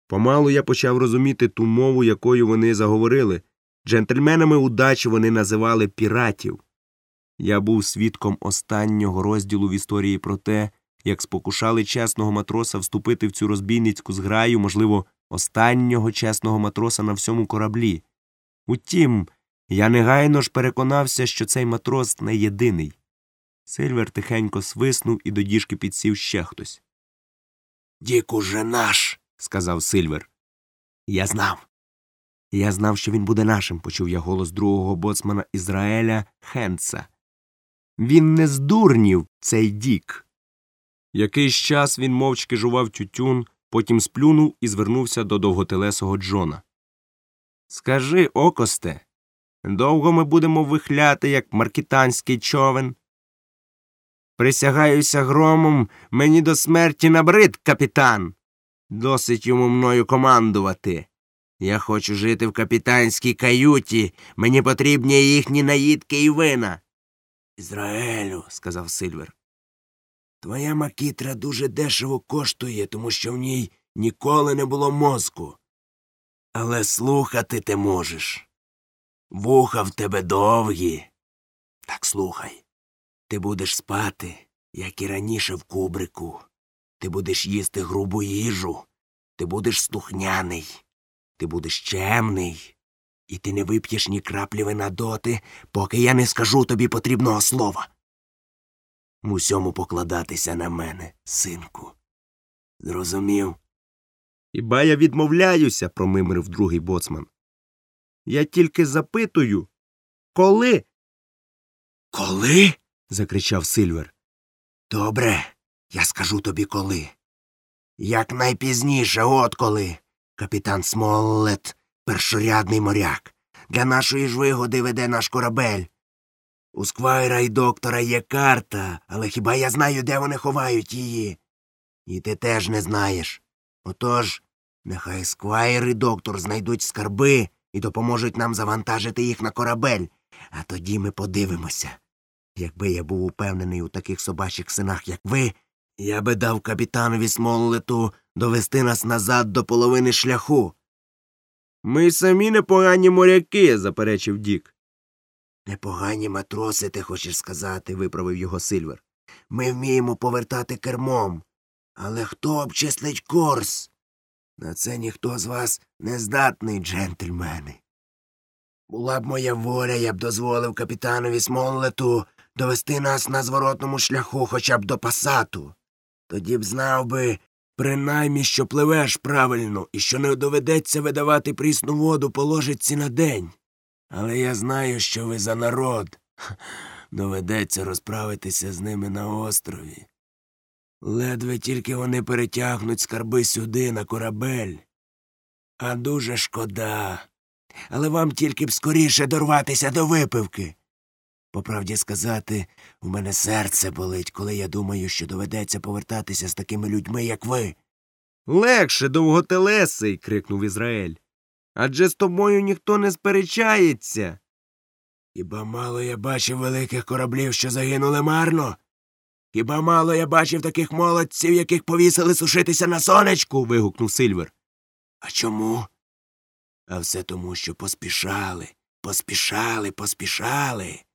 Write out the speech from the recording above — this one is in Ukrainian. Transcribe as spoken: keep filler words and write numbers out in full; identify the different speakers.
Speaker 1: Помалу я почав розуміти ту мову, якою вони заговорили. Джентльменами удачі вони називали піратів. Я був свідком останнього розділу в історії про те, як спокушали чесного матроса вступити в цю розбійницьку зграю, можливо, останнього чесного матроса на всьому кораблі. Утім, я негайно ж переконався, що цей матрос не єдиний. Сильвер тихенько свиснув, і до діжки підсів ще хтось.
Speaker 2: «Дік уже наш», – сказав Сильвер.
Speaker 1: Я знав. Я знав, що він буде нашим, почув я голос другого боцмана Ізраїля Хенца. Він не з дурнів, цей Дік. Якийсь час він мовчки жував тютюн, потім сплюнув і звернувся до довготелесого Джона. Скажи, окосте, довго ми будемо вихляти, як маркітанський човен? Присягаюся громом, мені до смерті набрид, капітан. Досить йому мною командувати. Я хочу жити в капітанській каюті, мені потрібні їхні наїдки і вина.
Speaker 2: «Ізраїлю», – сказав Сильвер, – «твоя макітра дуже дешево коштує, тому що в ній ніколи не було мозку. Але слухати ти можеш. Вуха в тебе довгі. Так слухай. Ти будеш спати, як і раніше в кубрику. Ти будеш їсти грубу їжу. Ти будеш слухняний. Ти будеш чемний. І ти не вип'єш ні краплі вина доти, поки я не скажу тобі потрібного слова. В усьому покладатися на мене, синку. Зрозумів?»
Speaker 1: «Хіба я відмовляюся», – промимрив другий боцман. «Я тільки запитую, коли?»
Speaker 2: «Коли?» – закричав Сильвер. «Добре, я скажу тобі коли. Якнайпізніше, от коли. Капітан Смоллет, першорядний моряк, для нашої ж вигоди веде наш корабель. У сквайра і доктора є карта, але хіба я знаю, де вони ховають її? І ти теж не знаєш. Отож, нехай сквайр і доктор знайдуть скарби і допоможуть нам завантажити їх на корабель, а тоді ми подивимося. Якби я був упевнений у таких собачих синах, як ви, я би дав капітанові Смоллету довести нас назад до половини шляху».
Speaker 1: «Ми самі непогані моряки», – заперечив Дік.
Speaker 2: «Непогані матроси, ти хочеш сказати», – виправив його Сильвер. «Ми вміємо повертати кермом. Але хто обчислить курс? На це ніхто з вас не здатний, джентльмени. Була б моя воля, я б дозволив капітанові Смоллету довести нас на зворотному шляху хоча б до Пасату. Тоді б знав би, принаймні, що пливеш правильно і що не доведеться видавати прісну воду по ложиці на день. Але я знаю, що ви за народ. Доведеться розправитися з ними на острові. Ледве тільки вони перетягнуть скарби сюди, на корабель. А дуже шкода. Але вам тільки б скоріше дорватися до випивки. По правді сказати, у мене серце болить, коли я думаю, що доведеться повертатися з такими людьми, як ви».
Speaker 1: «Легше, довготелесий!» – крикнув Ізраїль. «Адже з тобою ніхто не сперечається».
Speaker 2: «Хіба мало я бачив великих кораблів, що загинули марно? Хіба мало я бачив таких молодців, яких повісили сушитися на сонечку?» – вигукнув Сильвер. «А чому? А все тому, що поспішали, поспішали, поспішали.